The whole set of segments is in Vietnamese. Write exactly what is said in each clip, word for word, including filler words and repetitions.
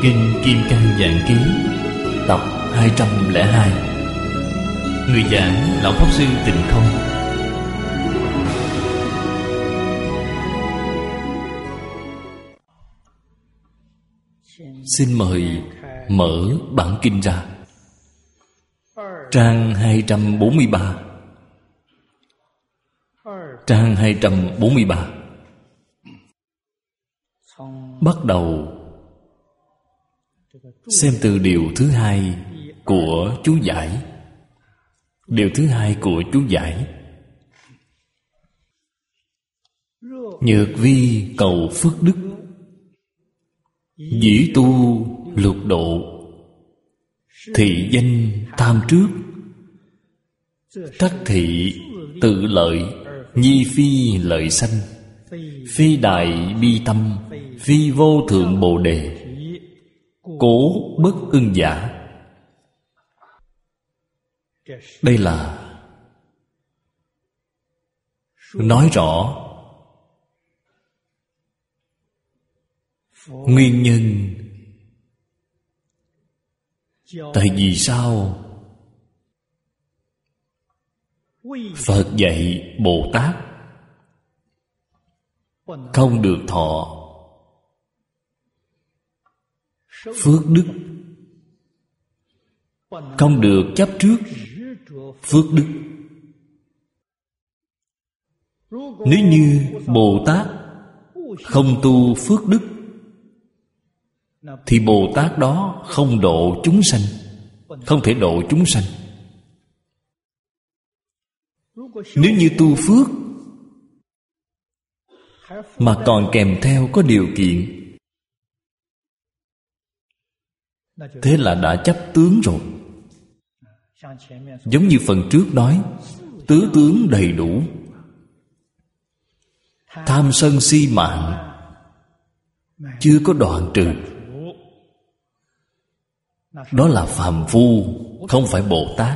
Kinh Kim Cang Giảng Ký tập hai trăm lẻ hai. Người giảng Lão Pháp Sư Tịnh Không. Xin mời mở bản kinh ra. Trang hai trăm bốn mươi ba. Trang hai trăm bốn mươi ba. Bắt đầu xem từ điều thứ hai của chú giải. Điều thứ hai của chú giải: nhược vi cầu phước đức, dĩ tu lục độ, thị danh tham trước, trắc thị tự lợi, nhi phi lợi sanh, phi đại bi tâm, phi vô thượng bồ đề, cố bất ưng giả. Đây là nói rõ nguyên nhân tại vì sao Phật dạy Bồ Tát không được thọ phước đức, không được chấp trước phước đức. Nếu như Bồ Tát không tu phước đức thì Bồ Tát đó không độ chúng sanh, không thể độ chúng sanh. Nếu như tu phước mà còn kèm theo có điều kiện, thế là đã chấp tướng rồi. Giống như phần trước nói, tứ tướng đầy đủ. Tham sân si mạng chưa có đoạn trừ, đó là phàm phu, không phải Bồ Tát.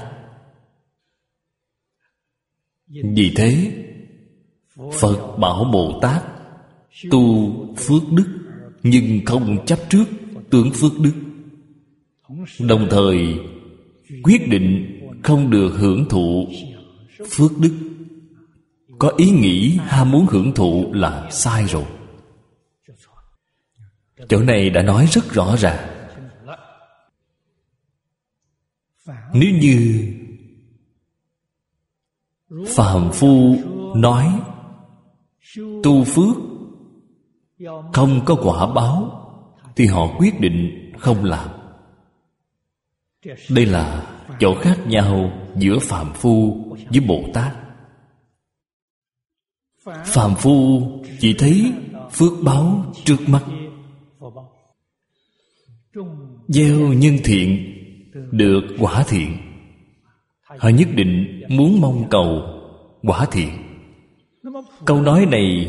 Vì thế Phật bảo Bồ Tát tu phước đức nhưng không chấp trước tướng phước đức, đồng thời quyết định không được hưởng thụ phước đức. Có ý nghĩ ham muốn hưởng thụ là sai rồi. Chỗ này đã nói rất rõ ràng. Nếu như phàm phu nói tu phước không có quả báo thì họ quyết định không làm. Đây là chỗ khác nhau giữa phàm phu với Bồ Tát. Phàm phu chỉ thấy phước báo trước mắt, gieo nhân thiện được quả thiện. Họ nhất định muốn mong cầu quả thiện. Câu nói này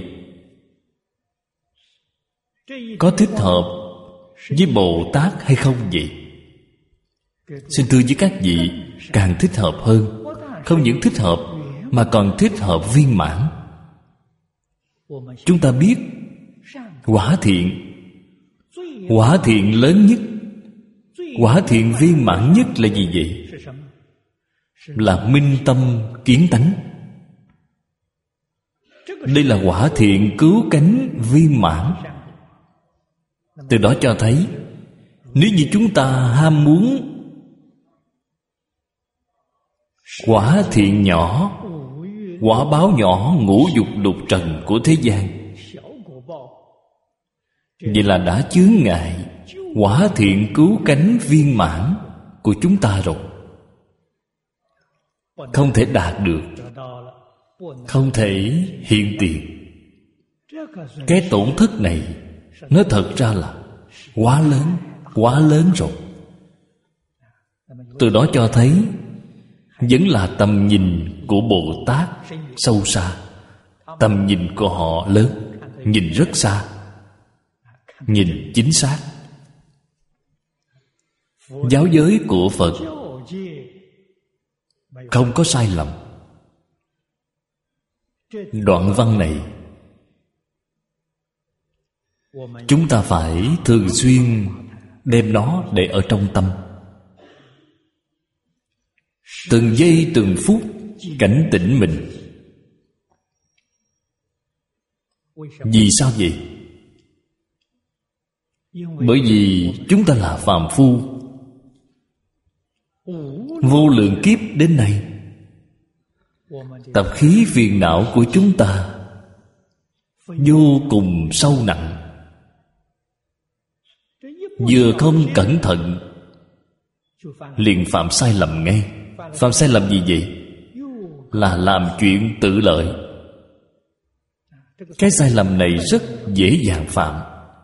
có thích hợp với Bồ Tát hay không vậy? Xin thưa với các vị, càng thích hợp hơn. Không những thích hợp mà còn thích hợp viên mãn. Chúng ta biết quả thiện, quả thiện lớn nhất, quả thiện viên mãn nhất là gì vậy? Là minh tâm kiến tánh. Đây là quả thiện cứu cánh viên mãn. Từ đó cho thấy, nếu như chúng ta ham muốn quả thiện nhỏ, quả báo nhỏ ngũ dục lục trần của thế gian, vậy là đã chướng ngại quả thiện cứu cánh viên mãn của chúng ta rồi. Không thể đạt được, không thể hiện tiền. Cái tổn thất này nó thật ra là quá lớn, quá lớn rồi. Từ đó cho thấy vẫn là tầm nhìn của Bồ Tát sâu xa. Tầm nhìn của họ lớn, nhìn rất xa, nhìn chính xác. Giáo giới của Phật không có sai lầm. Đoạn văn này chúng ta phải thường xuyên đem nó để ở trong tâm. Từng giây từng phút cảnh tỉnh mình. Vì sao vậy? Bởi vì chúng ta là phàm phu, vô lượng kiếp đến nay, tập khí phiền não của chúng ta vô cùng sâu nặng. Vừa không cẩn thận liền phạm sai lầm ngay. Phạm sai lầm gì vậy? Là làm chuyện tự lợi. Cái sai lầm này rất dễ dàng phạm.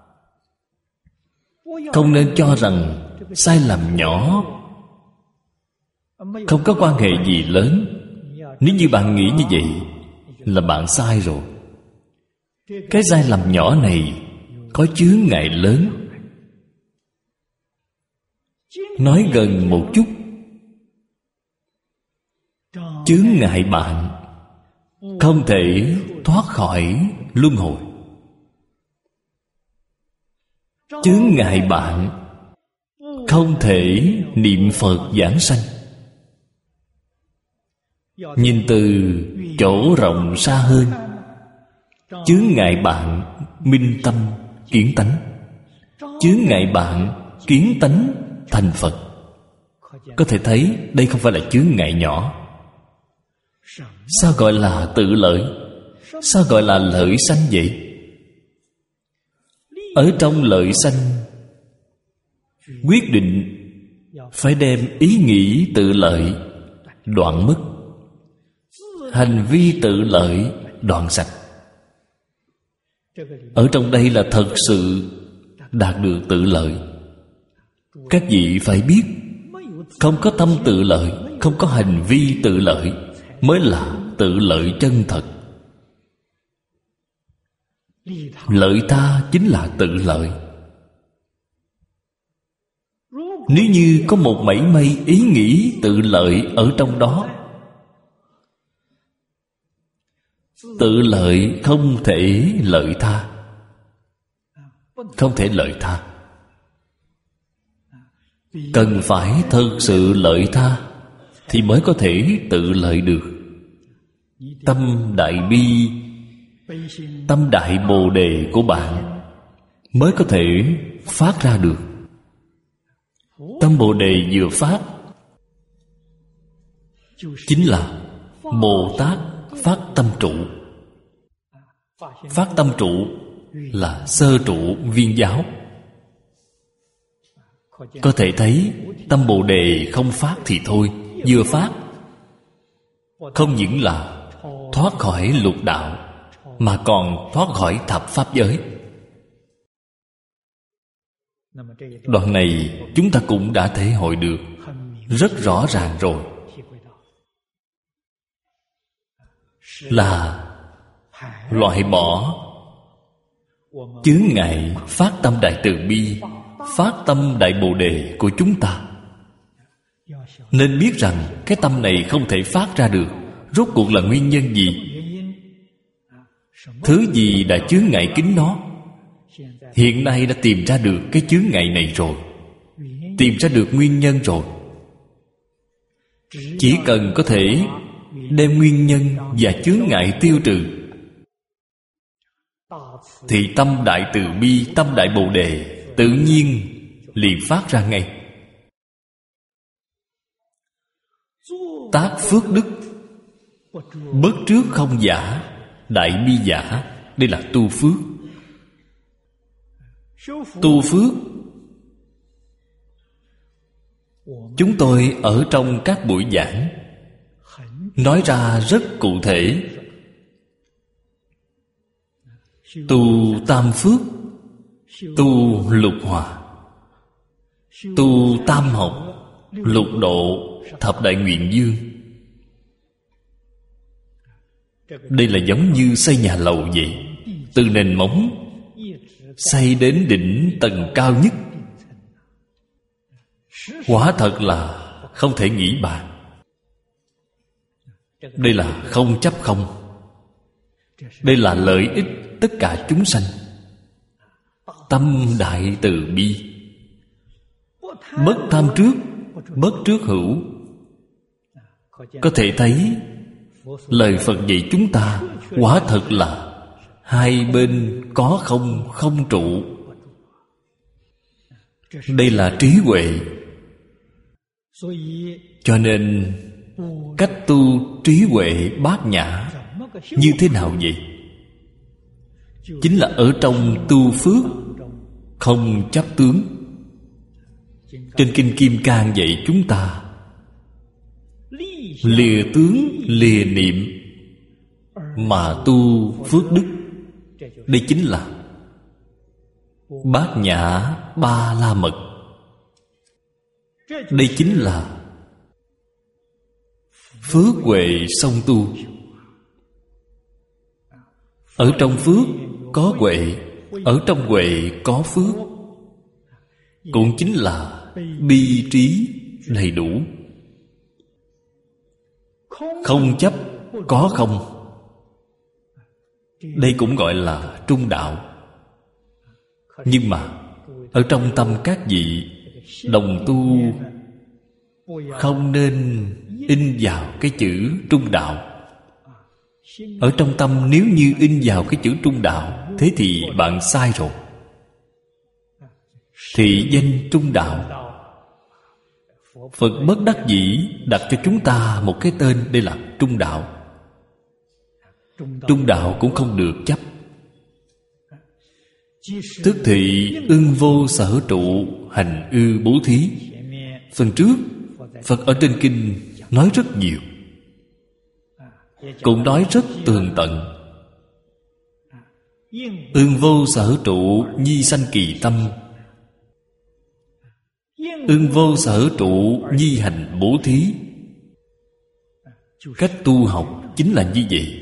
Không nên cho rằng sai lầm nhỏ, không có quan hệ gì lớn. Nếu như bạn nghĩ như vậy là bạn sai rồi. Cái sai lầm nhỏ này có chướng ngại lớn. Nói gần một chút, chướng ngại bạn không thể thoát khỏi luân hồi. Chướng ngại bạn không thể niệm Phật giảng sanh. Nhìn từ chỗ rộng xa hơn, chướng ngại bạn minh tâm kiến tánh. Chướng ngại bạn kiến tánh thành Phật. Có thể thấy đây không phải là chướng ngại nhỏ. Sao gọi là tự lợi? Sao gọi là lợi sanh vậy? Ở trong lợi sanh, quyết định phải đem ý nghĩ tự lợi đoạn mất, hành vi tự lợi đoạn sạch. Ở trong đây là thật sự đạt được tự lợi. Các vị phải biết, không có tâm tự lợi, không có hành vi tự lợi mới là tự lợi chân thật. Lợi ta chính là tự lợi. Nếu như có một mảy may ý nghĩ tự lợi ở trong đó, tự lợi không thể lợi tha. Không thể lợi tha. Cần phải thật sự lợi tha thì mới có thể tự lợi được. Tâm đại bi, tâm đại bồ đề của bạn mới có thể phát ra được. Tâm bồ đề vừa phát chính là Bồ Tát phát tâm trụ. Phát tâm trụ là sơ trụ viên giáo. Có thể thấy tâm bồ đề không phát thì thôi, vừa phát không những là thoát khỏi lục đạo, mà còn thoát khỏi thập pháp giới. Đoạn này chúng ta cũng đã thể hội được rất rõ ràng rồi. Là loại bỏ chướng ngại phát tâm đại từ bi, phát tâm đại bồ đề của chúng ta. Nên biết rằng cái tâm này không thể phát ra được. Rốt cuộc là nguyên nhân gì? Thứ gì đã chướng ngại kín nó? Hiện nay đã tìm ra được cái chướng ngại này rồi, tìm ra được nguyên nhân rồi. Chỉ cần có thể đem nguyên nhân và chướng ngại tiêu trừ, thì tâm đại từ bi, tâm đại bồ đề tự nhiên liền phát ra ngay. Tác phước đức, bất trước không giả, đại bi giả. Đây là tu phước. Tu phước, chúng tôi ở trong các buổi giảng nói ra rất cụ thể. Tu tam phước, tu lục hòa, tu tam học, lục độ, thập đại nguyện dương. Đây là giống như xây nhà lầu vậy. Từ nền móng xây đến đỉnh tầng cao nhất. Quả thật là không thể nghĩ bàn. Đây là không chấp không. Đây là lợi ích tất cả chúng sanh. Tâm đại từ bi, Bất tham trước, bất trước hữu. Có thể thấy lời Phật dạy chúng ta quả thật là hai bên có không, không trụ. Đây là trí huệ. Cho nên cách tu trí huệ bát nhã như thế nào vậy? Chính là ở trong tu phước không chấp tướng. Trên Kinh Kim Cang dạy chúng ta lìa tướng lìa niệm mà tu phước đức. Đây chính là bát nhã ba la mật. Đây chính là phước huệ song tu. Ở trong phước có huệ, ở trong huệ có phước. Cũng chính là bi trí đầy đủ. Không chấp có không. Đây cũng gọi là trung đạo. Nhưng mà ở trong tâm các vị đồng tu không nên in vào cái chữ trung đạo. Ở trong tâm nếu như in vào cái chữ trung đạo, thế thì bạn sai rồi. Thị danh trung đạo, Phật bất đắc dĩ đặt cho chúng ta một cái tên. Đây là trung đạo. Trung đạo cũng không được chấp. Tức thị ưng vô sở trụ, hành ư bố thí. Phần trước Phật ở trên kinh nói rất nhiều, cũng nói rất tường tận. Ưng vô sở trụ, nhi sanh kỳ tâm. Ưng vô sở trụ, nhi hành bố thí. Cách tu học chính là như vậy.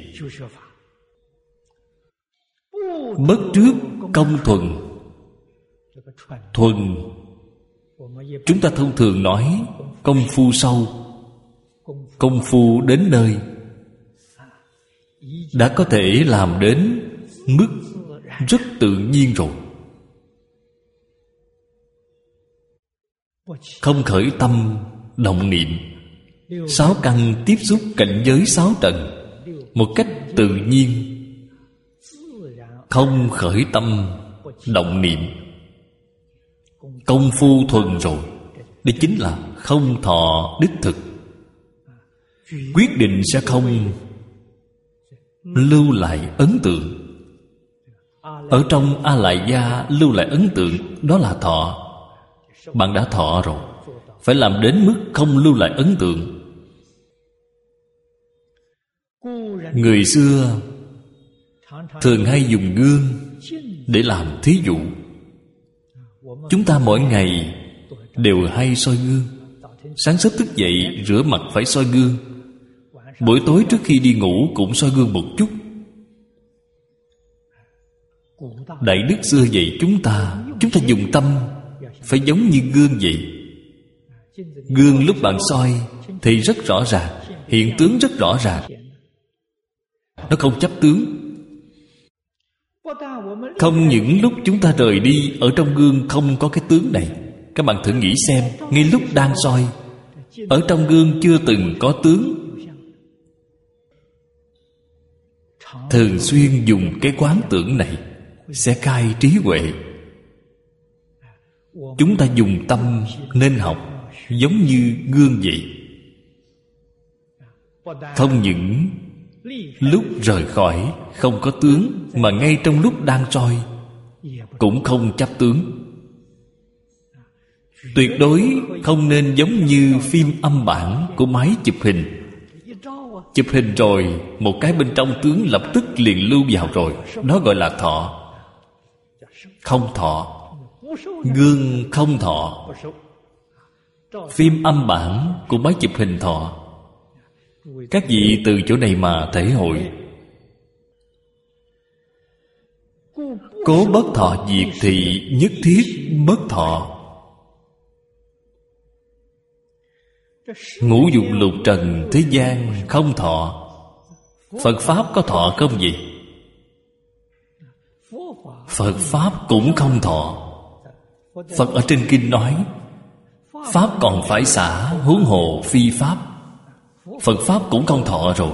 Bất trước công thuần. Thuần chúng ta thông thường nói công phu sâu. Công phu đến nơi đã có thể làm đến mức rất tự nhiên rồi. Không khởi tâm động niệm. Sáu căn tiếp xúc cảnh giới sáu trần một cách tự nhiên, không khởi tâm động niệm. Công phu thuần rồi. Đây chính là không thọ đích thực. Quyết định sẽ không lưu lại ấn tượng. Ở trong A Lại Gia lưu lại ấn tượng, đó là thọ. Bạn đã thọ rồi, phải làm đến mức không lưu lại ấn tượng. Người xưa thường hay dùng gương để làm thí dụ. Chúng ta mỗi ngày đều hay soi gương. Sáng sớm thức dậy rửa mặt phải soi gương. Buổi tối trước khi đi ngủ cũng soi gương một chút. Đại đức xưa dạy chúng ta, chúng ta dùng tâm phải giống như gương vậy. Gương lúc bạn soi thì rất rõ ràng, hiện tướng rất rõ ràng. Nó không chấp tướng. Không những lúc chúng ta rời đi, ở trong gương không có cái tướng này. Các bạn thử nghĩ xem, ngay lúc đang soi, ở trong gương chưa từng có tướng. Thường xuyên dùng cái quán tưởng này sẽ khai trí huệ. Chúng ta dùng tâm nên học giống như gương vậy. Không những lúc rời khỏi không có tướng, mà ngay trong lúc đang soi cũng không chấp tướng. Tuyệt đối không nên giống như phim âm bản của máy chụp hình. Chụp hình rồi, một cái bên trong tướng lập tức liền lưu vào rồi. Đó gọi là thọ. Không thọ. Gương không thọ. Phim âm bản của máy chụp hình thọ. Các vị từ chỗ này mà thể hội. Cố bất thọ diệt thì nhất thiết bất thọ. Ngũ dục lục trần thế gian không thọ. Phật Pháp có thọ không vậy? Phật Pháp cũng không thọ. Phật ở trên kinh nói Pháp còn phải xả, huống hồ phi Pháp. Phật Pháp cũng không thọ rồi.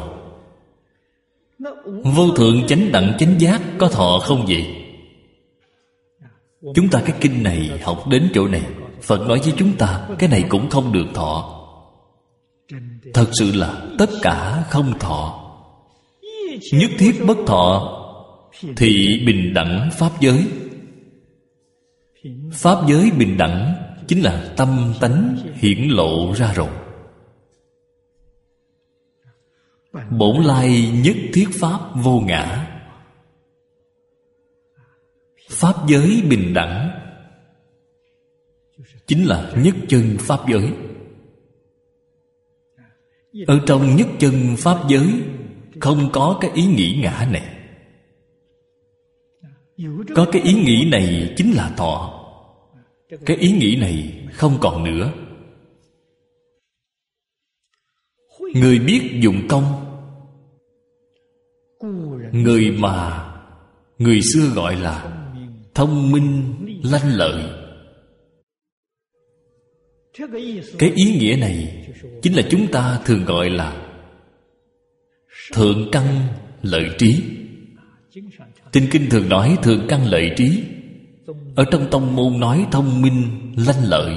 Vô thượng chánh đẳng chánh giác có thọ không vậy? Chúng ta cái kinh này học đến chỗ này, Phật nói với chúng ta cái này cũng không được thọ. Thật sự là tất cả không thọ. Nhất thiết bất thọ thì bình đẳng pháp giới. Pháp giới bình đẳng chính là tâm tánh hiển lộ ra rồi. Bổn lai nhất thiết pháp vô ngã. Pháp giới bình đẳng chính là nhất chân pháp giới. Ở trong nhất chân pháp giới không có cái ý nghĩ ngã này. Có cái ý nghĩ này chính là thọ. Cái ý nghĩ này không còn nữa. Người biết dụng công, người mà người xưa gọi là thông minh lanh lợi. Cái ý nghĩa này chính là chúng ta thường gọi là thượng căn lợi trí. Trên kinh thường nói thượng căn lợi trí. Ở trong tông môn nói thông minh lanh lợi.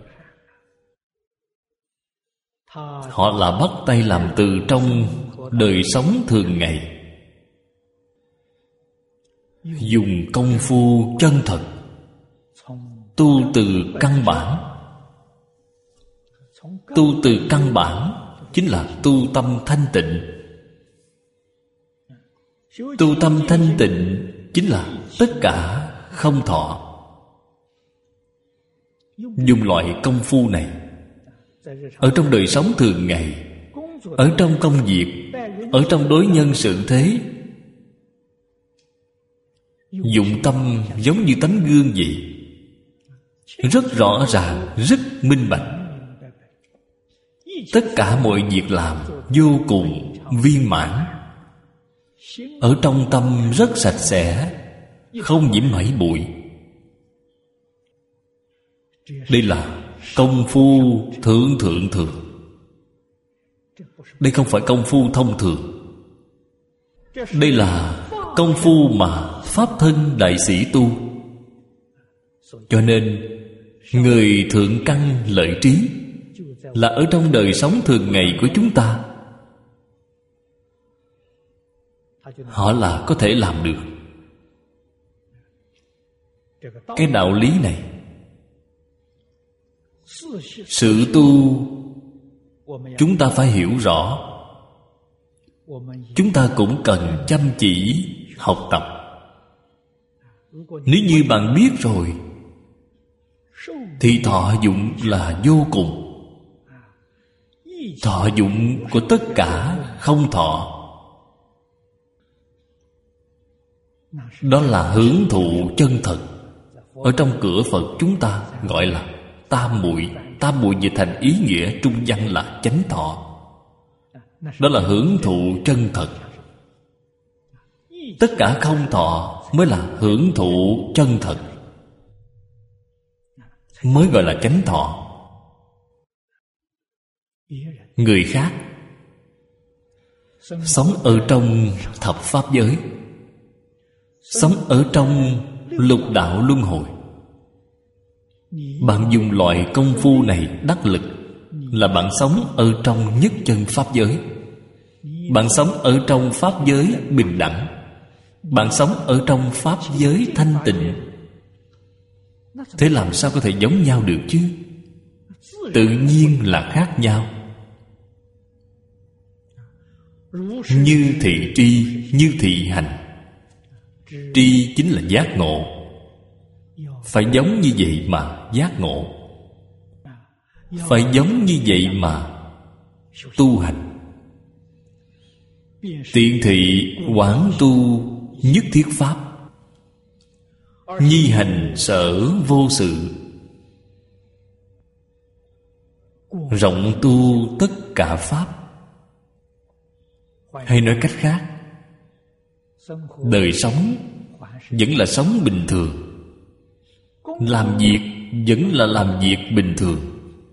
Họ là bắt tay làm từ trong đời sống thường ngày, dùng công phu chân thật, tu từ căn bản. Tu từ căn bản chính là tu tâm thanh tịnh. Tu tâm thanh tịnh chính là tất cả không thọ. Dùng loại công phu này ở trong đời sống thường ngày, ở trong công việc, ở trong đối nhân sự thế, dụng tâm giống như tấm gương vậy, rất rõ ràng, rất minh bạch. Tất cả mọi việc làm vô cùng viên mãn. Ở trong tâm rất sạch sẽ, không nhiễm mảy bụi. Đây là công phu thượng thượng thường. Đây không phải công phu thông thường. Đây là công phu mà Pháp thân đại sĩ tu. Cho nên người thượng căn lợi trí là ở trong đời sống thường ngày của chúng ta. Họ là có thể làm được. Cái đạo lý này, sự tu chúng ta phải hiểu rõ. Chúng ta cũng cần chăm chỉ học tập. Nếu như bạn biết rồi thì thọ dụng là vô cùng. Thọ dụng của tất cả không thọ, đó là hưởng thụ chân thật. Ở trong cửa Phật chúng ta gọi là tam muội. Tam muội dịch thành ý nghĩa trung văn là chánh thọ. Đó là hưởng thụ chân thật. Tất cả không thọ mới là hưởng thụ chân thật, mới gọi là chánh thọ. Người khác sống ở trong thập pháp giới, sống ở trong lục đạo luân hồi. Bạn dùng loại công phu này đắc lực là bạn sống ở trong nhất chân pháp giới. Bạn sống ở trong pháp giới bình đẳng. Bạn sống ở trong pháp giới thanh tịnh. Thế làm sao có thể giống nhau được chứ? Tự nhiên là khác nhau. Như thị tri, như thị hành. Tri chính là giác ngộ. Phải giống như vậy mà giác ngộ. Phải giống như vậy mà tu hành. Tiện thị quán tu nhất thiết pháp. Nhi hành sở vô sự. Rộng tu tất cả pháp. Hay nói cách khác, đời sống vẫn là sống bình thường, làm việc vẫn là làm việc bình thường.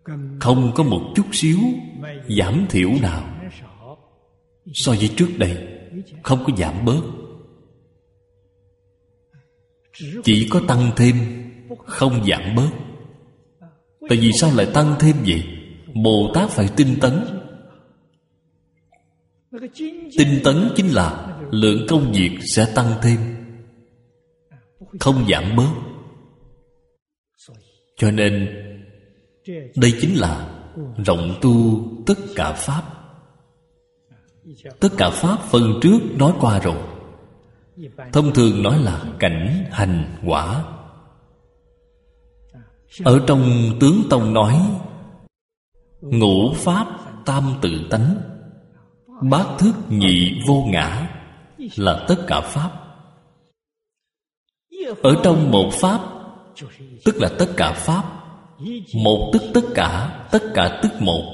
không có một chút xíu giảm thiểu nào. So với trước đây không có giảm bớt, chỉ có tăng thêm, không giảm bớt. Tại vì sao lại tăng thêm vậy? Bồ Tát phải tinh tấn. Tinh tấn chính là lượng công việc sẽ tăng thêm, không giảm bớt. Cho nên đây chính là rộng tu tất cả pháp. Tất cả pháp phần trước nói qua rồi. Thông thường nói là cảnh, hành, quả. Ở trong Tướng Tông nói ngũ pháp tam tự tánh, bát thức nhị vô ngã, là tất cả pháp. Ở trong một pháp tức là tất cả pháp. Một tức tất cả, tất cả tức một.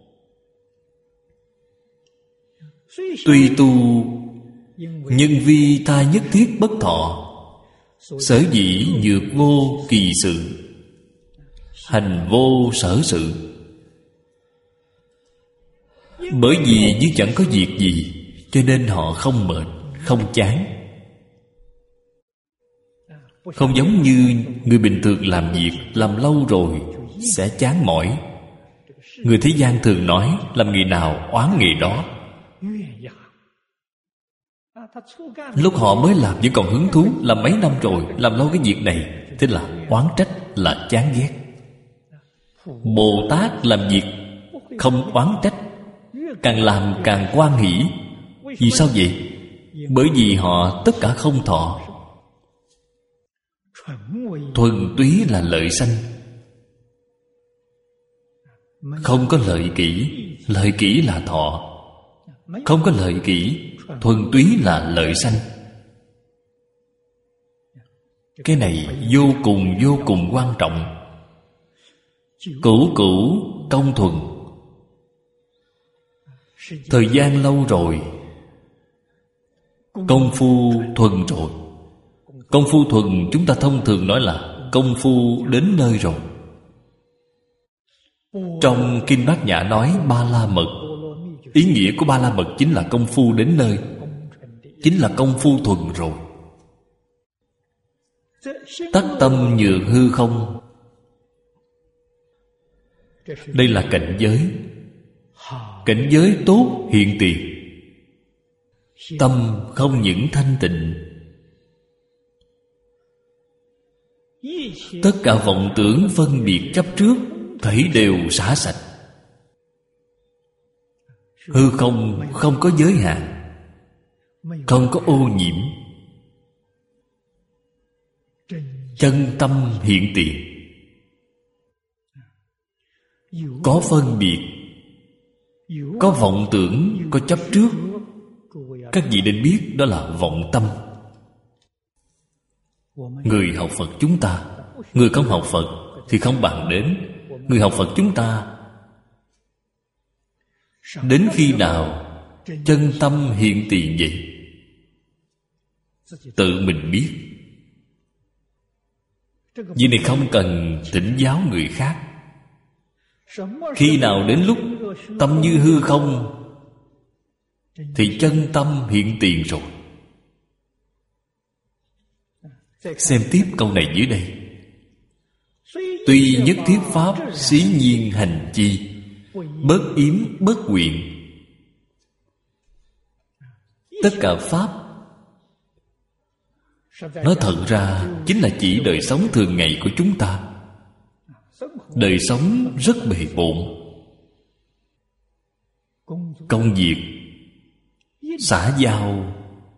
Tuy tu nhân vi ta nhất thiết bất thọ, sở dĩ nhược vô kỳ sự, hành vô sở sự. Bởi vì như chẳng có việc gì, cho nên họ không mệt, không chán. Không giống như người bình thường làm việc, làm lâu rồi sẽ chán mỏi. Người thế gian thường nói làm nghề nào oán nghề đó. Lúc họ mới làm vẫn còn hứng thú, làm mấy năm rồi, làm lâu cái việc này, thế là oán trách, là chán ghét. Bồ Tát làm việc không oán trách, càng làm càng hoan hỷ. Vì sao vậy? Bởi vì họ tất cả không thọ. Thuần túy là lợi sanh, không có lợi kỷ. Lợi kỷ là thọ, không có lợi kỷ. Thuần túy là lợi sanh. Cái này vô cùng vô cùng quan trọng. Cửu cửu công thuần. Thời gian lâu rồi, công phu thuần rồi. Công phu thuần chúng ta thông thường nói là công phu đến nơi rồi. Trong Kinh Bát Nhã nói Ba La Mật. Ý nghĩa của Ba La Mật chính là công phu đến nơi, chính là công phu thuần rồi. Tắc tâm nhược hư không. Đây là cảnh giới. Cảnh giới tốt hiện tiền. Tâm không những thanh tịnh, tất cả vọng tưởng phân biệt chấp trước thảy đều xả sạch. Hư không không có giới hạn, không có ô nhiễm. Chân tâm hiện tiền. Có phân biệt, có vọng tưởng, có chấp trước. Các vị nên biết đó là vọng tâm. Người học Phật chúng ta, người không học Phật thì không bàn đến. Người học Phật chúng ta, đến khi nào chân tâm hiện tiền vậy? Tự mình biết. Vì này không cần thỉnh giáo người khác. Khi nào đến lúc tâm như hư không thì chân tâm hiện tiền rồi. Xem tiếp câu này dưới đây. Tuy nhất thiết pháp xí nhiên hành chi, bất yếm bất quyện. Tất cả pháp nói thật ra chính là chỉ đời sống thường ngày của chúng ta. Đời sống rất bề bộn. Công việc, xã giao,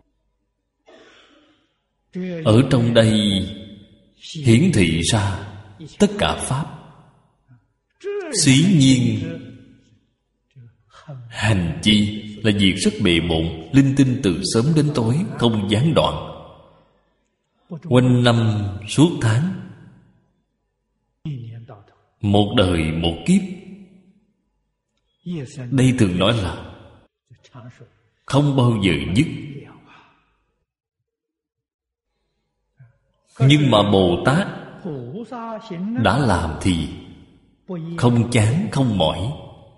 ở trong đây hiển thị ra tất cả pháp. Xí nhiên hành chi là việc rất bề bộn, linh tinh từ sớm đến tối, không gián đoạn. Quanh năm suốt tháng, một đời một kiếp. Đây thường nói là không bao giờ dứt. Nhưng mà Bồ Tát đã làm thì Không chán không mỏi.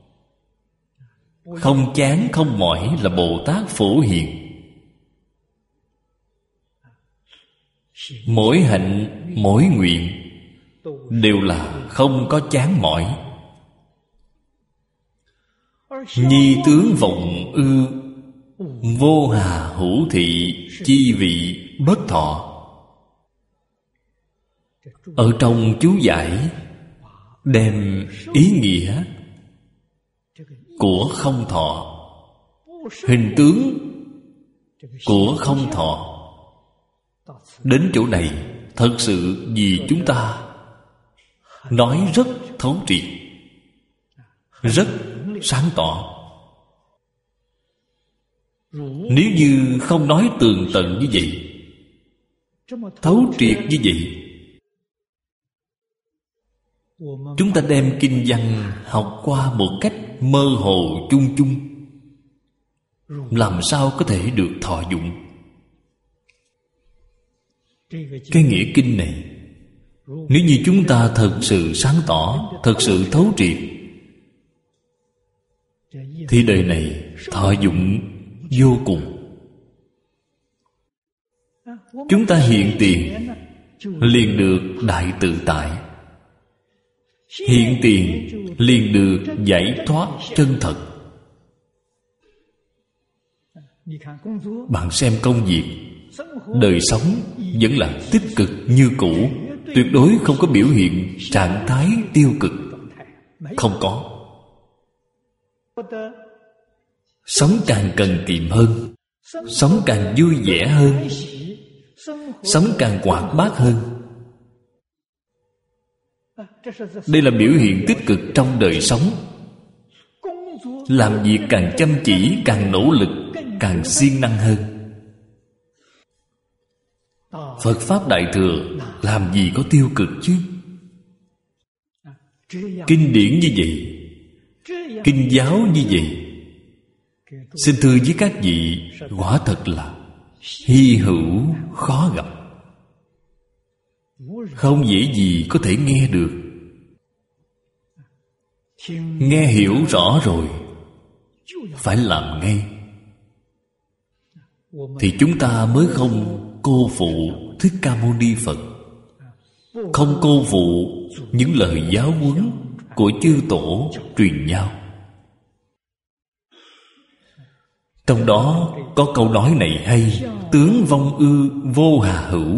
Không chán không mỏi là Bồ Tát Phổ Hiền. Mỗi hạnh, mỗi nguyện đều là không có chán mỏi. Nhi tướng vọng ư, vô hà hữu thị, chi vị bất thọ. Ở trong chú giải đem ý nghĩa của không thọ, hình tướng của không thọ đến chỗ này, thật sự vì chúng ta nói rất thấu triệt, rất sáng tỏ. Nếu như không nói tường tận như vậy, thấu triệt như vậy, chúng ta đem kinh văn học qua một cách mơ hồ chung chung, làm sao có thể được thọ dụng? Cái nghĩa kinh này, nếu như chúng ta thật sự sáng tỏ, thật sự thấu triệt, thì đời này thọ dụng vô cùng. Chúng ta hiện tiền liền được đại tự tại, hiện tiền liền được giải thoát chân thật. Bạn xem công việc, đời sống vẫn là tích cực như cũ, tuyệt đối không có biểu hiện trạng thái tiêu cực. Không có. Sống càng cần kiệm hơn, sống càng vui vẻ hơn, sống càng hoạt bát hơn. Đây là biểu hiện tích cực trong đời sống. Làm việc càng chăm chỉ, càng nỗ lực, càng siêng năng hơn. Phật Pháp Đại Thừa làm gì có tiêu cực chứ? Kinh điển như vậy, kinh giáo như vậy, xin thưa với các vị, quả thật là hy hữu khó gặp, không dễ gì có thể nghe được. Nghe hiểu rõ rồi, phải làm ngay, thì chúng ta mới không cô phụ Thích Ca Mâu Ni Phật, không cô phụ những lời giáo huấn của chư tổ truyền nhau. Trong đó có câu nói này hay: tướng vong ư, vô hà hữu.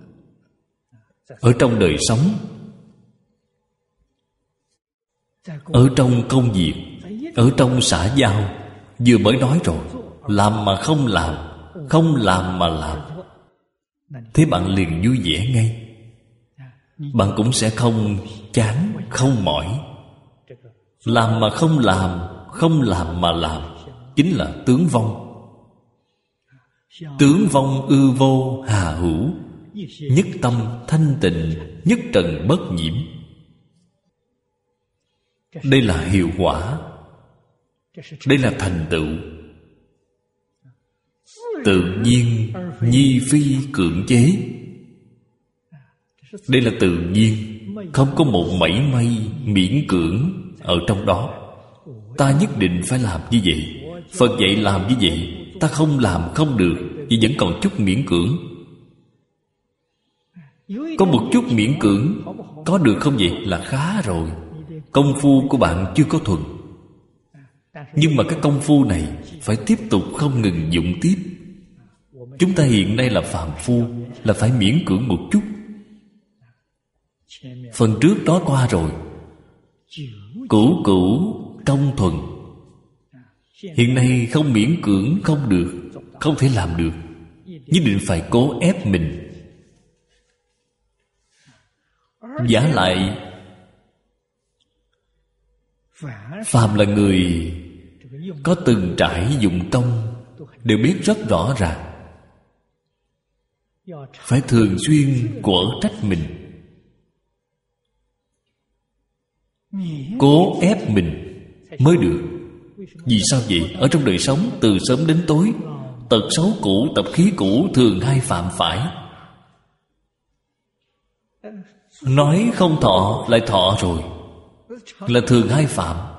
Ở trong đời sống, ở trong công việc, ở trong xã giao, vừa mới nói rồi, làm mà không làm, không làm mà làm, thế bạn liền vui vẻ ngay. Bạn cũng sẽ không chán, không mỏi. Làm mà không làm, không làm mà làm, chính là tướng vong. Tướng vong ư vô hà hữu, nhất tâm thanh tịnh, nhất trần bất nhiễm. Đây là hiệu quả, đây là thành tựu. Tự nhiên, nhi phi cưỡng chế. Đây là tự nhiên, không có một mảy may miễn cưỡng ở trong đó. Ta nhất định phải làm như vậy, Phật dạy làm như vậy, ta không làm không được, vì vẫn còn chút miễn cưỡng. Có một chút miễn cưỡng, có được không vậy là khá rồi. Công phu của bạn chưa có thuần, nhưng mà cái công phu này phải tiếp tục không ngừng dụng tiếp. Chúng ta hiện nay là phàm phu, là phải miễn cưỡng một chút. Phần trước nói qua rồi, cửu cửu công thuần. Hiện nay không miễn cưỡng không được, không thể làm được, nhất định phải cố ép mình. Giả lại, phàm là người có từng trải dụng công đều biết rất rõ ràng, phải thường xuyên quở trách mình, cố ép mình mới được. Vì sao vậy? Ở trong đời sống, từ sớm đến tối, tật xấu cũ, tập khí cũ thường hay phạm phải. Nói không thọ lại thọ rồi, là thường hay phạm.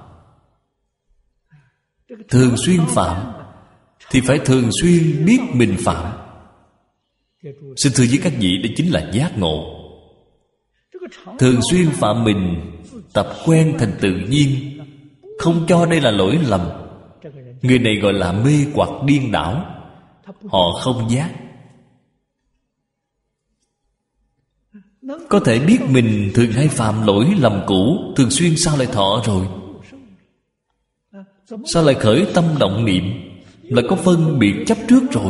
Thường xuyên phạm thì phải thường xuyên biết mình phạm. Xin thưa với các vị, đây chính là giác ngộ. Thường xuyên phạm mình, tập quen thành tự nhiên, không cho đây là lỗi lầm. Người này gọi là mê hoặc điên đảo. Họ không giác. Có thể biết mình thường hay phạm lỗi lầm cũ, thường xuyên sao lại thọ rồi? Sao lại khởi tâm động niệm? Là có phân biệt chấp trước rồi.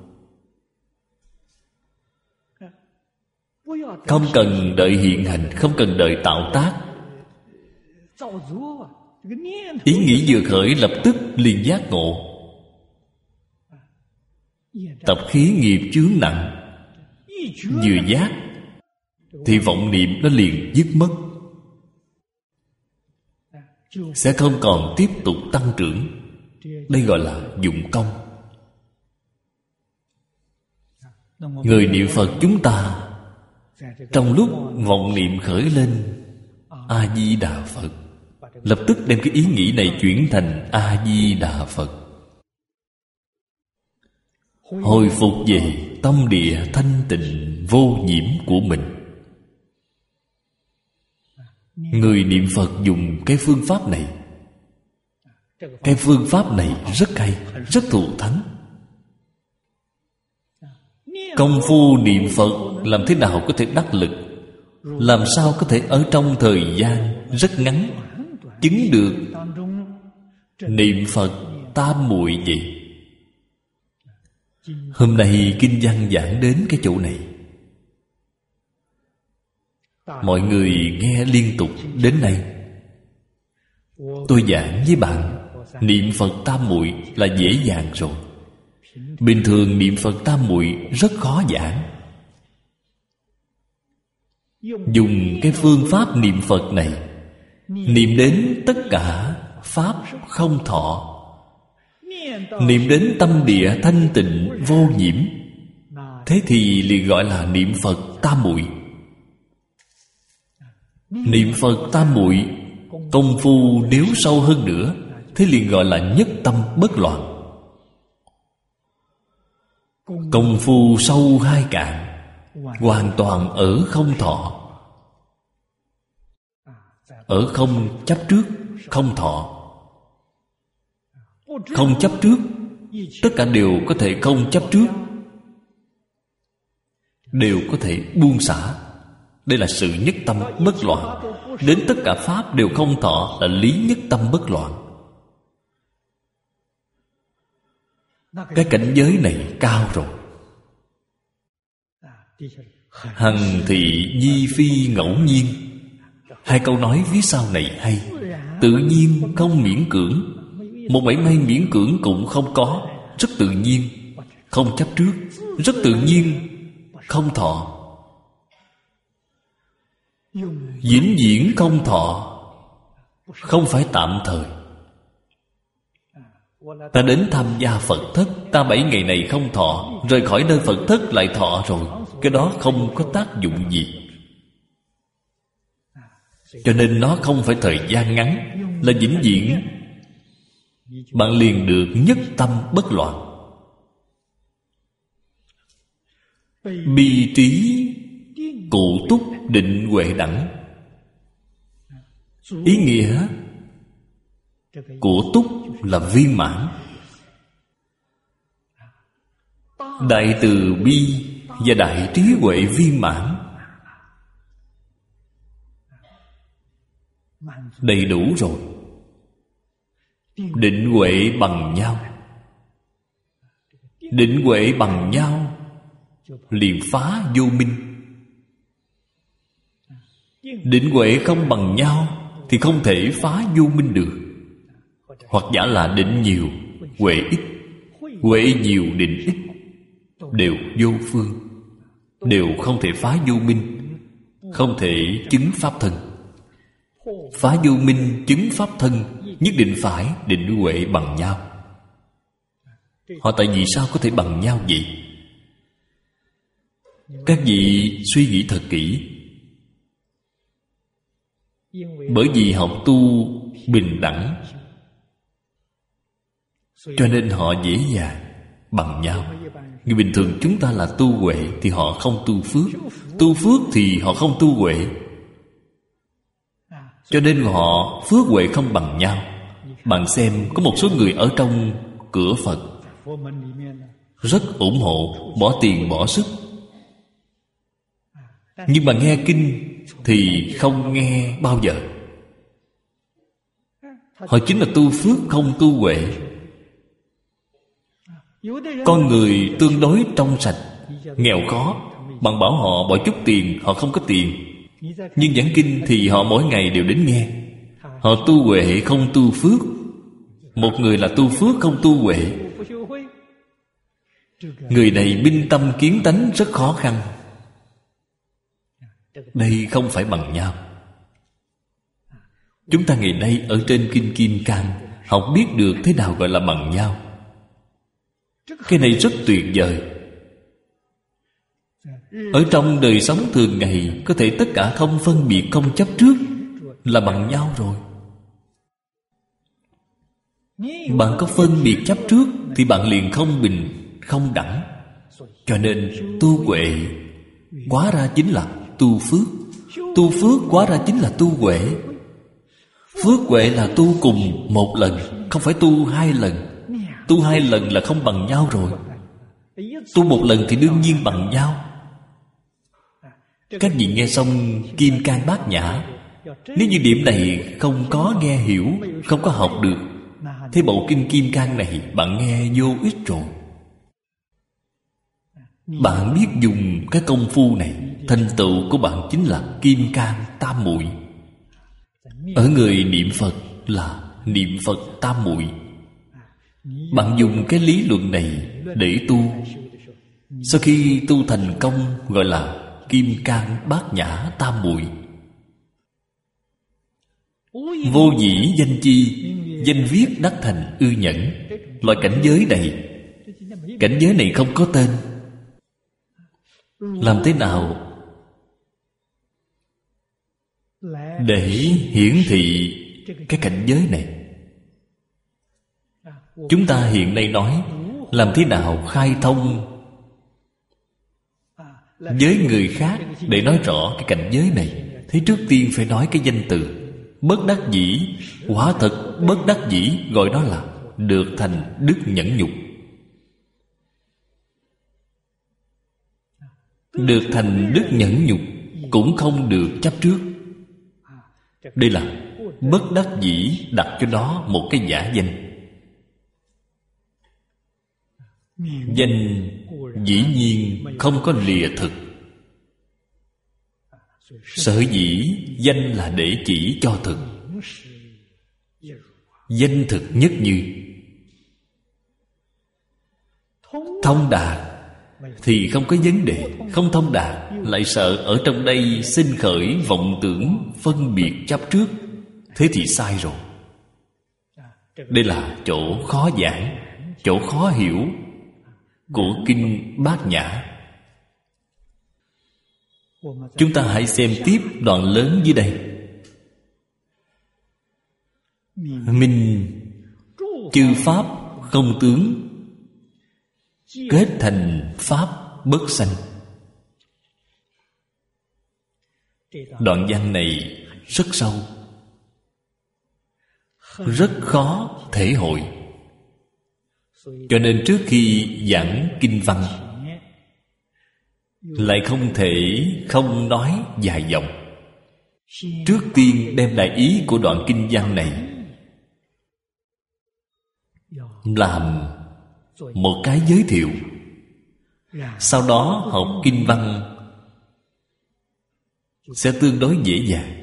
Không cần đợi hiện hành, không cần đợi tạo tác. Ý nghĩ vừa khởi lập tức liền giác ngộ. Tập khí nghiệp chướng nặng, vừa giác thì vọng niệm nó liền dứt mất, sẽ không còn tiếp tục tăng trưởng. Đây gọi là dụng công. Người niệm Phật chúng ta, trong lúc vọng niệm khởi lên A-di-đà Phật, lập tức đem cái ý nghĩ này chuyển thành A-di-đà Phật, hồi phục về tâm địa thanh tịnh vô nhiễm của mình. Người niệm Phật dùng cái phương pháp này. Cái phương pháp này rất hay, rất thù thắng. Công phu niệm Phật làm thế nào có thể đắc lực? Làm sao có thể ở trong thời gian rất ngắn chứng được niệm Phật tam muội vậy? Hôm nay kinh văn giảng đến cái chỗ này, mọi người nghe liên tục đến nay. Tôi giảng với bạn niệm Phật tam muội là dễ dàng rồi. Bình thường niệm Phật tam muội rất khó giảng. Dùng cái phương pháp niệm Phật này, niệm đến tất cả pháp không thọ, niệm đến tâm địa thanh tịnh vô nhiễm, thế thì liền gọi là niệm Phật tam muội. Niệm Phật tam muội công phu nếu sâu hơn nữa, thế liền gọi là nhất tâm bất loạn. Công phu sâu hai cạn, hoàn toàn ở không thọ. Ở không chấp trước, không thọ. Không chấp trước, tất cả đều có thể không chấp trước, đều có thể buông xả. Đây là sự nhất tâm bất loạn. Đến tất cả pháp đều không thọ là lý nhất tâm bất loạn. Cái cảnh giới này cao rồi. Hằng thị di phi ngẫu nhiên. Hai câu nói phía sau này hay. Tự nhiên không miễn cưỡng, một mảy may miễn cưỡng cũng không có. Rất tự nhiên, không chấp trước. Rất tự nhiên, không thọ. Vĩnh viễn không thọ, không phải tạm thời. Ta đến tham gia Phật thất, ta bảy ngày này không thọ, rời khỏi nơi Phật thất lại thọ rồi. Cái đó không có tác dụng gì. Cho nên nó không phải thời gian ngắn, là vĩnh viễn. Bạn liền được nhất tâm bất loạn. Bi trí cụ túc định huệ đẳng. Ý nghĩa của túc là viên mãn. Đại từ bi và đại trí huệ viên mãn, đầy đủ rồi. Định huệ bằng nhau. Định huệ bằng nhau liền phá vô minh. Định huệ không bằng nhau thì không thể phá vô minh được. Hoặc giả là định nhiều, huệ ít. Huệ nhiều, định ít đều vô phương, đều không thể phá vô minh, không thể chứng pháp thân. Phá vô minh, chứng pháp thân nhất định phải định huệ bằng nhau. Họ tại vì sao có thể bằng nhau vậy? Các vị suy nghĩ thật kỹ. Bởi vì họ tu bình đẳng, cho nên họ dễ dàng bằng nhau. Người bình thường chúng ta là tu huệ thì họ không tu phước, tu phước thì họ không tu huệ, cho nên họ phước huệ không bằng nhau. Bạn xem, có một số người ở trong cửa Phật rất ủng hộ, bỏ tiền bỏ sức, nhưng mà nghe kinh thì không nghe bao giờ. Họ chính là tu phước không tu huệ. Con người tương đối trong sạch, nghèo khó, bạn bảo họ bỏ chút tiền, họ không có tiền, nhưng giảng kinh thì họ mỗi ngày đều đến nghe. Họ tu huệ không tu phước. Một người là tu phước không tu huệ, người này minh tâm kiến tánh rất khó khăn. Đây không phải bằng nhau. Chúng ta ngày nay ở trên Kinh Kim Cang học biết được thế nào gọi là bằng nhau. Cái này rất tuyệt vời. Ở trong đời sống thường ngày, có thể tất cả không phân biệt, không chấp trước là bằng nhau rồi. Bạn có phân biệt chấp trước thì bạn liền không bình, không đẳng. Cho nên tu huệ hóa ra chính là tu phước, tu phước hóa ra chính là tu huệ. Phước huệ là tu cùng một lần, không phải tu hai lần. Tu hai lần là không bằng nhau rồi. Tu một lần thì đương nhiên bằng nhau. Các vị nghe xong Kim Cang Bát Nhã, nếu như điểm này không có nghe hiểu, không có học được, thế bộ Kinh Kim Cang này bạn nghe vô ích rồi. Bạn biết dùng cái công phu này, thành tựu của bạn chính là Kim Cang Tam Muội. Ở người niệm Phật là niệm Phật tam muội. Bạn dùng cái lý luận này để tu, sau khi tu thành công gọi là Kim Cang Bát Nhã Tam Muội. Vô dĩ danh chi, danh viết đắc thành ư nhẫn. Loại cảnh giới này, cảnh giới này không có tên. Làm thế nào để hiển thị cái cảnh giới này? Chúng ta hiện nay nói làm thế nào khai thông với người khác để nói rõ cái cảnh giới này. Thế trước tiên phải nói cái danh từ bất đắc dĩ. Quả thật bất đắc dĩ gọi đó là được thành đức nhẫn nhục. Được thành đức nhẫn nhục cũng không được chấp trước. Đây là bất đắc dĩ đặt cho nó một cái giả danh. Danh dĩ nhiên không có lìa thực. Sở dĩ danh là để chỉ cho thực. Danh thực nhất như. Thông đạt thì không có vấn đề. Không thông đạt lại sợ ở trong đây sinh khởi vọng tưởng phân biệt chấp trước, thế thì sai rồi. Đây là chỗ khó giảng, chỗ khó hiểu của Kinh Bát Nhã. Chúng ta hãy xem tiếp đoạn lớn dưới đây. Minh chư pháp không tướng, kết thành pháp bất sanh. Đoạn văn này rất sâu, rất khó thể hội. Cho nên trước khi giảng kinh văn, lại không thể không nói dài dòng. Trước tiên đem đại ý của đoạn kinh văn này làm một cái giới thiệu. Sau đó học kinh văn sẽ tương đối dễ dàng.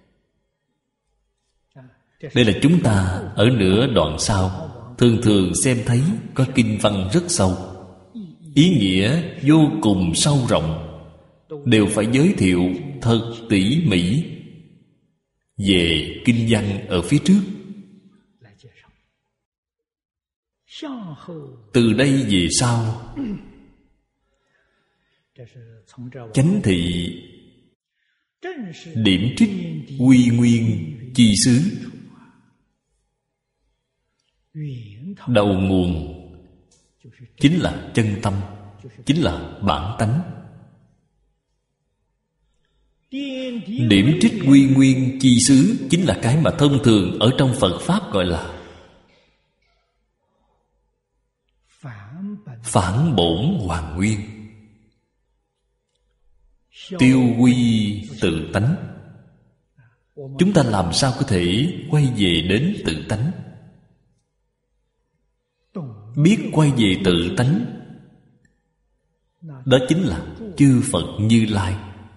Đây là chúng ta ở nửa đoạn sau thường thường xem thấy có kinh văn rất sâu, ý nghĩa vô cùng sâu rộng, đều phải giới thiệu thật tỉ mỉ về kinh văn ở phía trước. Từ đây về sau, chánh thị điểm trích quy nguyên chi xứ. Đầu nguồn chính là chân tâm, chính là bản tánh. Điểm trích quy nguyên chi xứ chính là cái mà thông thường ở trong Phật Pháp gọi là phản bổn hoàn nguyên, tiêu quy tự tánh. Chúng ta làm sao có thể quay về đến tự tánh? Biết quay về tự tánh, đó chính là chư Phật Như Lai.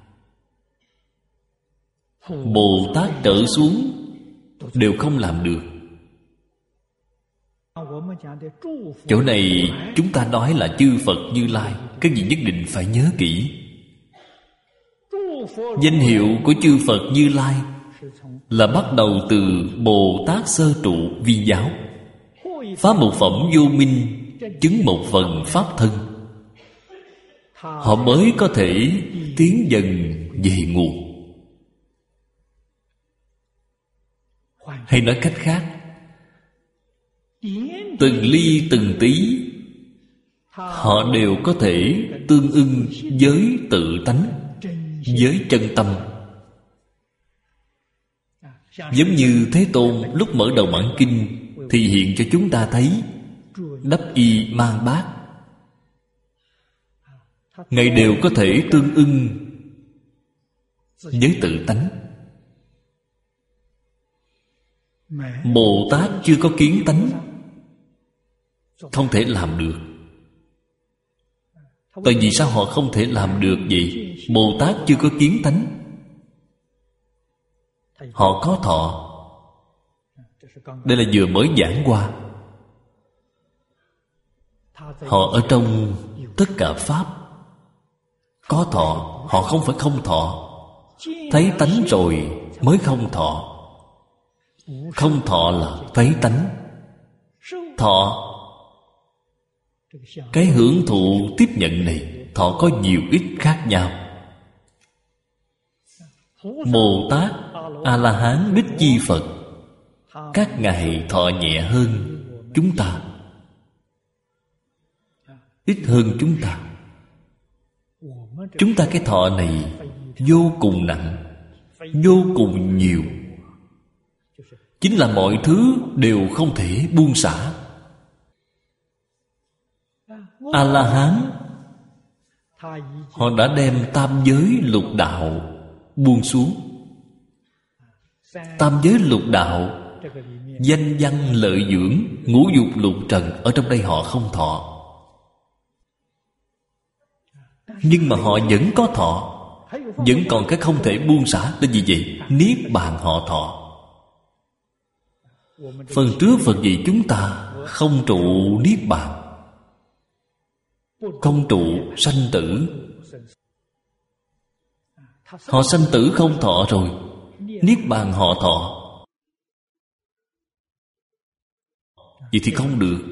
Bồ Tát trở xuống đều không làm được. Chỗ này chúng ta nói là chư Phật Như Lai, cái gì nhất định phải nhớ kỹ. Danh hiệu của chư Phật Như Lai là bắt đầu từ Bồ Tát sơ trụ viên giáo, phá một phẩm vô minh, chứng một phần pháp thân. Họ mới có thể tiến dần về nguồn. Hay nói cách khác, từng ly từng tí họ đều có thể tương ưng với tự tánh, với chân tâm. Giống như Thế Tôn lúc mở đầu bản kinh thì hiện cho chúng ta thấy đắp y mang bát, Ngài đều có thể tương ưng với tự tánh. Bồ Tát chưa có kiến tánh, không thể làm được. Tại vì sao họ không thể làm được vậy? Bồ Tát chưa có kiến tánh, họ có thọ. Đây là vừa mới giảng qua. Họ ở trong tất cả Pháp có thọ, họ không phải không thọ. Thấy tánh rồi mới không thọ. Không thọ là thấy tánh. Thọ, cái hưởng thụ tiếp nhận này, thọ có nhiều ít khác nhau. Bồ Tát, A-la-hán, Đích Chi Phật, các ngài thọ nhẹ hơn chúng ta, ít hơn chúng ta. Chúng ta cái thọ này vô cùng nặng, vô cùng nhiều, chính là mọi thứ đều không thể buông xả. A-la-hán, họ đã đem tam giới lục đạo buông xuống. Tam giới lục đạo, danh văn lợi dưỡng, ngũ dục lục trần, ở trong đây họ không thọ. Nhưng mà họ vẫn có thọ, vẫn còn cái không thể buông xả. Là gì vậy? Niết bàn họ thọ. Phần trước Phật dạy chúng ta không trụ niết bàn, không trụ sanh tử. Họ sanh tử không thọ rồi, niết bàn họ thọ. Vậy thì không được.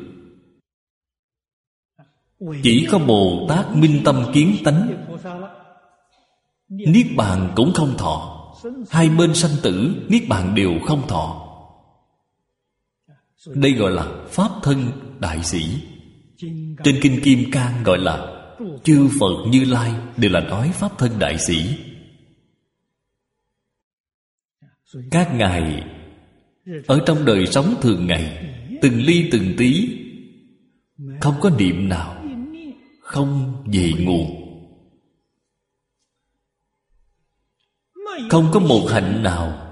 Chỉ có Bồ Tát minh tâm kiến tánh, niết bàn cũng không thọ. Hai bên sanh tử, niết bàn đều không thọ. Đây gọi là Pháp thân đại sĩ. Trên Kinh Kim Cang gọi là chư Phật Như Lai, đều là nói Pháp thân đại sĩ. Các ngài ở trong đời sống thường ngày, từng ly từng tí, không có niệm nào không về nguồn. Không có một hạnh nào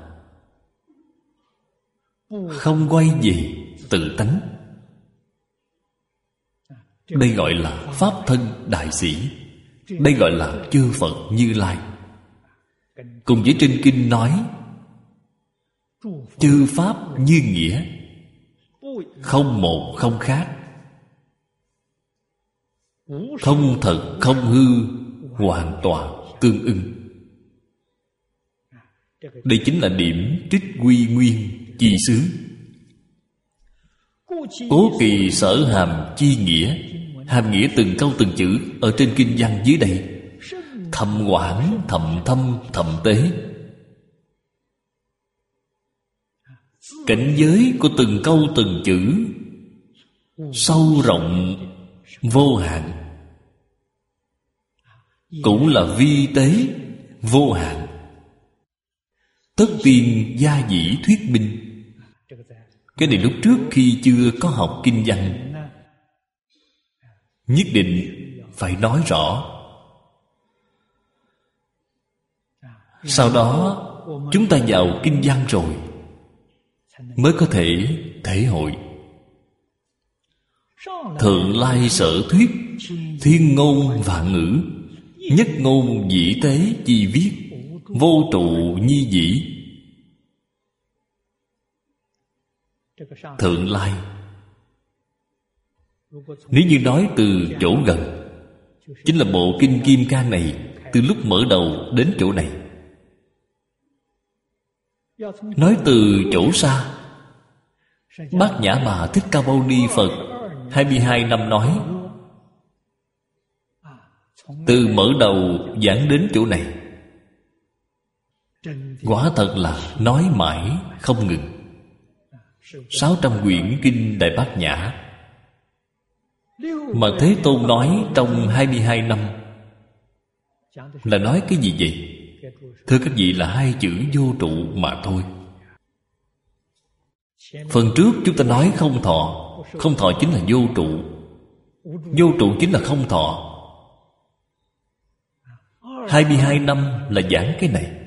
không quay về tự tánh. Đây gọi là Pháp thân đại sĩ. Đây gọi là chư Phật Như Lai. Cùng với trên kinh nói chư Pháp như nghĩa, không một không khác, không thật không hư, hoàn toàn tương ưng. Đây chính là điểm trích quy nguyên chi xứ. Cố kỳ sở hàm chi nghĩa. Hàm nghĩa từng câu từng chữ ở trên kinh văn dưới đây. Thậm quảng, thậm thâm, thậm tế. cảnh giới của từng câu từng chữ sâu rộng vô hạn, cũng là vi tế vô hạn. Tất tiên gia dĩ thuyết minh. Cái này lúc trước khi chưa có học kinh văn, nhất định phải nói rõ. Sau đó chúng ta vào kinh văn rồi mới có thể thể hội. Thượng lai sở thuyết, thiên ngôn vạn ngữ, nhất ngôn dĩ tế chi viết, vô trụ nhi dĩ. Thượng lai, nếu như nói từ chỗ gần, chính là bộ kinh Kim Cang này, từ lúc mở đầu đến chỗ này. Nói từ chỗ xa, Bát Nhã Bà Thích Ca Mâu Ni Phật hai mươi hai năm nói, từ mở đầu giảng đến chỗ này, quả thật là nói mãi không ngừng. Sáu trăm quyển kinh Đại Bát Nhã mà Thế Tôn nói trong hai mươi hai năm là nói cái gì vậy? Thưa các vị, là hai chữ vô trụ mà thôi. Phần trước chúng ta nói không thọ. Không thọ chính là vô trụ. Vô trụ chính là không thọ. Hai mươi hai năm là giảng cái này.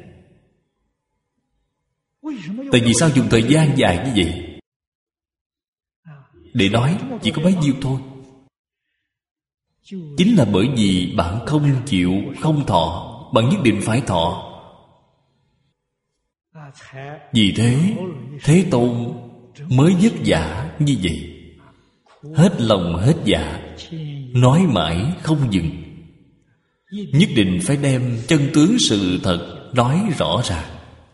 Tại vì sao dùng thời gian dài như vậy? Để nói chỉ có bấy nhiêu thôi. Chính là bởi vì bạn không chịu không thọ, bạn nhất định phải thọ. Vì thế Thế Tôn mới vất vả như vậy, hết lòng hết dạ, nói mãi không dừng. Nhất định phải đem chân tướng sự thật nói rõ ràng.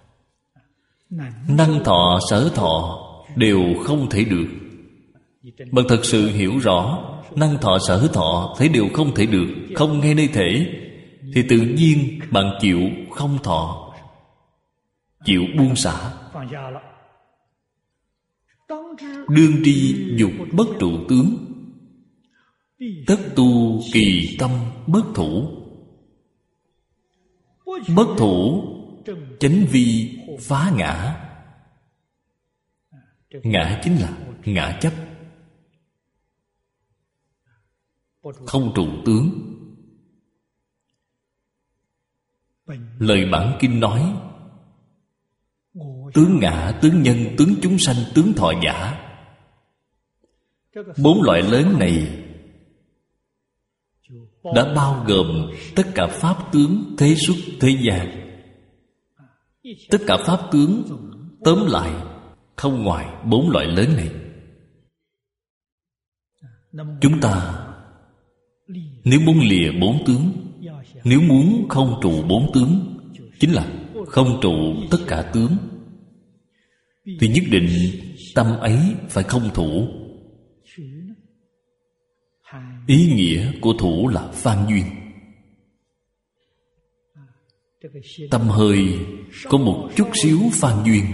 Năng thọ sở thọ đều không thể được. Bạn thật sự hiểu rõ năng thọ sở thọ thấy đều không thể được, không ngay nơi thể, thì tự nhiên bạn chịu không thọ, chịu buông xả. Đương tri dục bất trụ tướng, tất tu kỳ tâm bất thủ. Bất thủ chánh vi phá ngã. Ngã chính là ngã chấp, không trụ tướng. Lời bản kinh nói, tướng ngã, tướng nhân, tướng chúng sanh, tướng thọ giả. Bốn loại lớn này đã bao gồm tất cả pháp tướng thế xuất thế gian. Tất cả pháp tướng tóm lại không ngoài bốn loại lớn này. Chúng ta nếu muốn lìa bốn tướng, nếu muốn không trụ bốn tướng, chính là không trụ tất cả tướng, thì nhất định tâm ấy phải không thủ. Ý nghĩa của thủ là phan duyên. Tâm hơi có một chút xíu phan duyên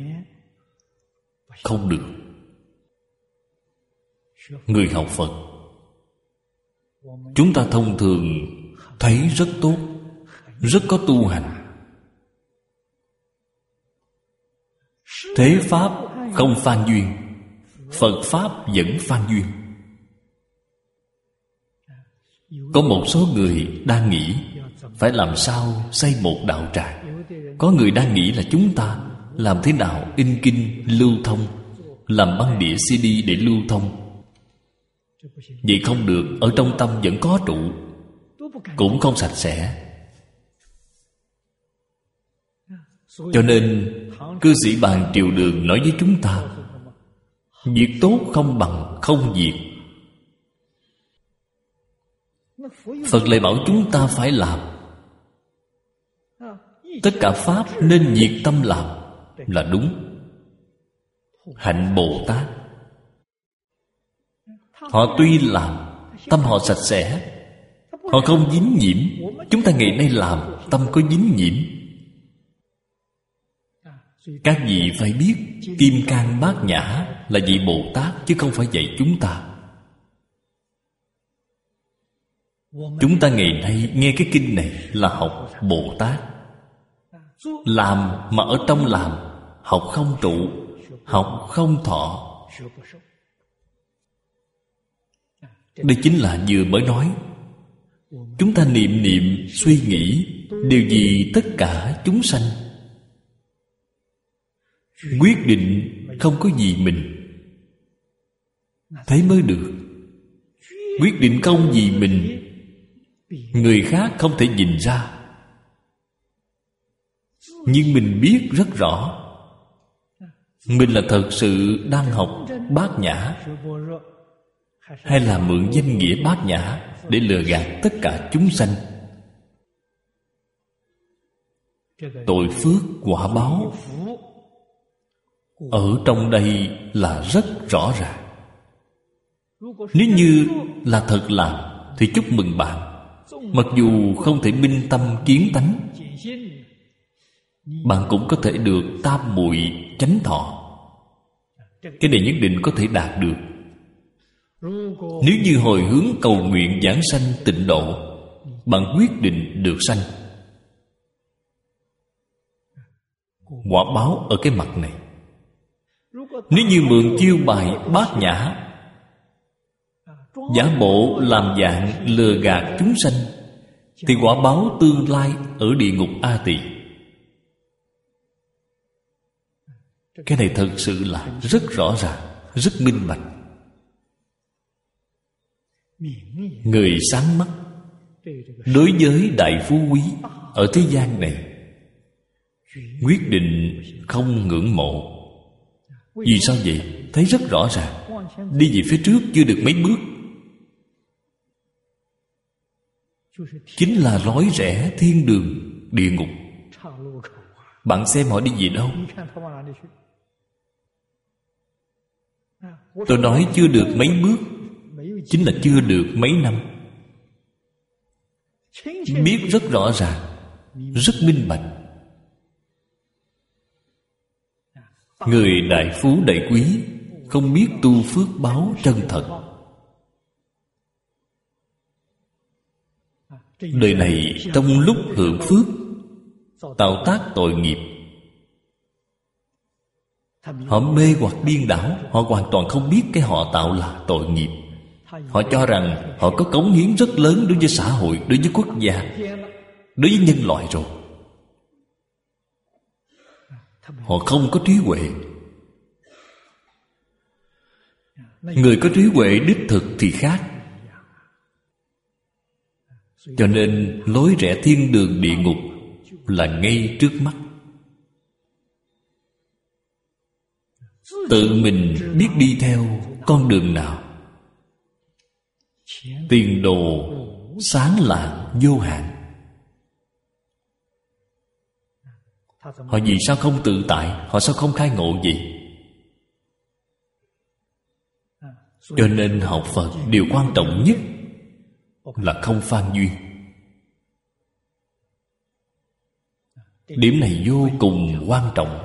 không được. Người học Phật, chúng ta thông thường thấy rất tốt, rất có tu hành. Thế Pháp không phan duyên, Phật Pháp vẫn phan duyên. Có một số người đang nghĩ phải làm sao xây một đạo tràng. Có người đang nghĩ là chúng ta làm thế nào in kinh lưu thông, làm băng đĩa xê đê để lưu thông. Vậy không được, ở trong tâm vẫn có trụ, cũng không sạch sẽ. Cho nên cư sĩ Bàn Triều Đường nói với chúng ta, việc tốt không bằng không việc. Phật lại bảo chúng ta phải làm. Tất cả pháp nên nhiệt tâm làm là đúng. Hạnh Bồ Tát, họ tuy làm, tâm họ sạch sẽ, họ không dính nhiễm. Chúng ta ngày nay làm, tâm có dính nhiễm. Các vị phải biết Kim Cang Bát Nhã là vị Bồ Tát, chứ không phải dạy chúng ta. Chúng ta ngày nay nghe cái kinh này là học Bồ Tát. Làm mà ở trong làm, học không trụ, học không thọ. Đây chính là vừa mới nói. Chúng ta niệm niệm suy nghĩ đều vì tất cả chúng sanh. Quyết định không có gì mình, thế mới được. Quyết định không vì mình, người khác không thể nhìn ra. Nhưng mình biết rất rõ mình là thật sự đang học Bát Nhã, hay là mượn danh nghĩa Bát Nhã để lừa gạt tất cả chúng sanh. Tội phước quả báo ở trong đây là rất rõ ràng. Nếu như là thật làm thì chúc mừng bạn. Mặc dù không thể minh tâm kiến tánh, bạn cũng có thể được tam muội chánh thọ. Cái này nhất định có thể đạt được. Nếu như hồi hướng cầu nguyện giảng sanh tịnh độ, bạn quyết định được sanh. Quả báo ở cái mặt này. Nếu như mượn chiêu bài Bát Nhã, giả bộ làm dạng lừa gạt chúng sanh, thì quả báo tương lai ở địa ngục A Tỳ. Cái này thật sự là rất rõ ràng, rất minh bạch. Người sáng mắt đối với đại phú quý ở thế gian này quyết định không ngưỡng mộ. Vì sao vậy? Thấy rất rõ ràng. Đi về phía trước chưa được mấy bước, chính là lối rẽ thiên đường địa ngục. Bạn xem họ đi về đâu? Tôi nói chưa được mấy bước, chính là chưa được mấy năm. Biết rất rõ ràng, rất minh bạch. Người đại phú đại quý không biết tu phước báo chân thật. Đời này trong lúc hưởng phước tạo tác tội nghiệp, họ mê hoặc điên đảo. Họ hoàn toàn không biết cái họ tạo là tội nghiệp. Họ cho rằng họ có cống hiến rất lớn đối với xã hội, đối với quốc gia, đối với nhân loại rồi. Họ không có trí huệ. Người có trí huệ đích thực thì khác. Cho nên lối rẽ thiên đường địa ngục là ngay trước mắt. Tự mình biết đi theo con đường nào, tiền đồ sáng lạng vô hạn. Họ vì sao không tự tại? Họ sao không khai ngộ vậy? Cho nên học Phật điều quan trọng nhất là không phan duyên. Điểm này vô cùng quan trọng.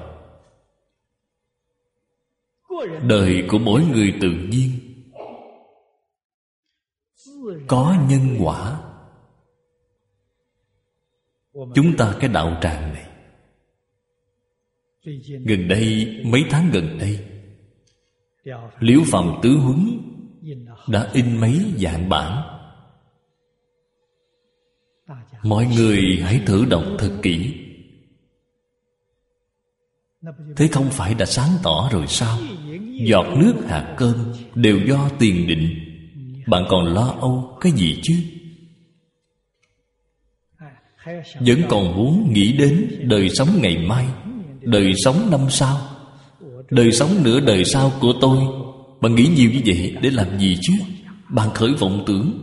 Đời của mỗi người tự nhiên có nhân quả. Chúng ta cái đạo tràng này, gần đây, mấy tháng gần đây, Liễu Phàm Tứ Huấn đã in mấy dạng bản. Mọi người hãy thử đọc thật kỹ. Thế không phải đã sáng tỏ rồi sao? Giọt nước hạt cơm đều do tiền định. Bạn còn lo âu cái gì chứ? Vẫn còn muốn nghĩ đến đời sống ngày mai, đời sống năm sau, đời sống nửa đời sau của tôi. Bạn nghĩ nhiều như vậy để làm gì chứ? Bạn khởi vọng tưởng.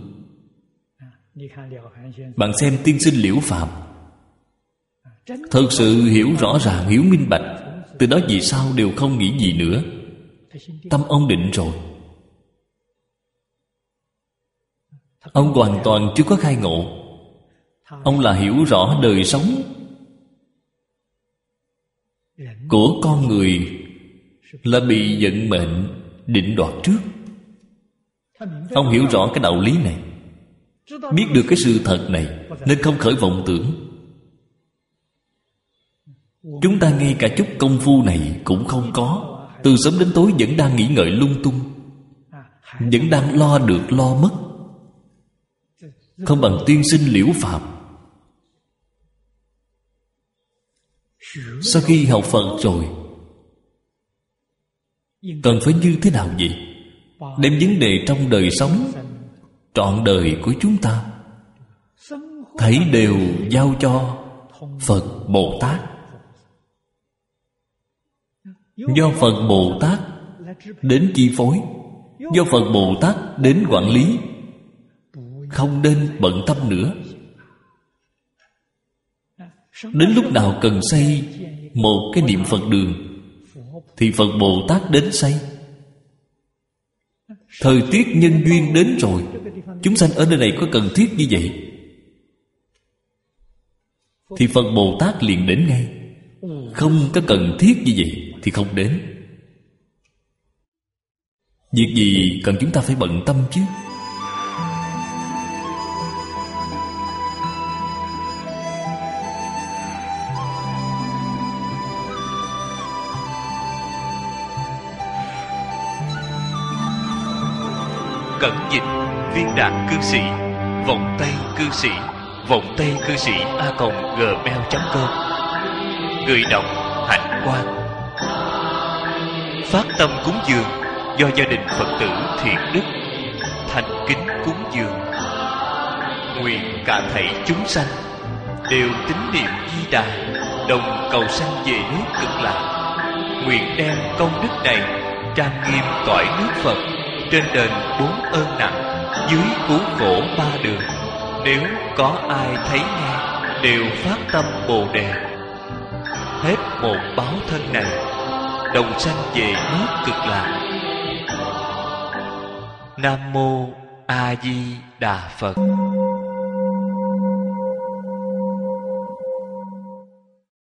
Bạn xem tiên sinh Liễu Phàm, thật sự hiểu rõ ràng, hiểu minh bạch. Từ đó về sau đều không nghĩ gì nữa. Tâm ông định rồi. Ông hoàn toàn chưa có khai ngộ. Ông là hiểu rõ đời sống của con người là bị vận mệnh định đoạt trước. Ông hiểu rõ cái đạo lý này, biết được cái sự thật này, nên không khởi vọng tưởng. Chúng ta ngay cả chút công phu này cũng không có, từ sớm đến tối vẫn đang nghĩ ngợi lung tung, vẫn đang lo được lo mất, không bằng tiên sinh liễu phạm. Sau khi học Phật rồi, cần phải như thế nào vậy? Đem vấn đề trong đời sống trọn đời của chúng ta thấy đều giao cho Phật Bồ Tát. Do Phật Bồ Tát đến chi phối, do Phật Bồ Tát đến quản lý, không nên bận tâm nữa. Đến lúc nào cần xây một cái niệm Phật đường thì Phật Bồ Tát đến xây. Thời tiết nhân duyên đến rồi, chúng sanh ở nơi này có cần thiết như vậy thì Phật Bồ Tát liền đến ngay. Không có cần thiết như vậy thì không đến. Việc gì cần chúng ta phải bận tâm chứ? Cẩn dịch viên đạt cư sĩ, vọng tây cư sĩ, vọng tây cư sĩ a còng gmail chấm com. Người đọc Hạnh Quang. Phát tâm cúng dường do gia đình Phật tử Thiện Đức thành kính cúng dường. Nguyện cả thảy chúng sanh đều tín niệm Di Đà, đồng cầu sanh về nước Cực Lạc. Nguyện đem công đức này trang nghiêm cõi nước Phật, trên đền bốn ơn nặng, dưới cứu khổ ba đường. Nếu có ai thấy nghe đều phát tâm Bồ Đề, hết một báo thân này, đồng sanh về nước Cực Lạc. Nam mô A Di Đà Phật.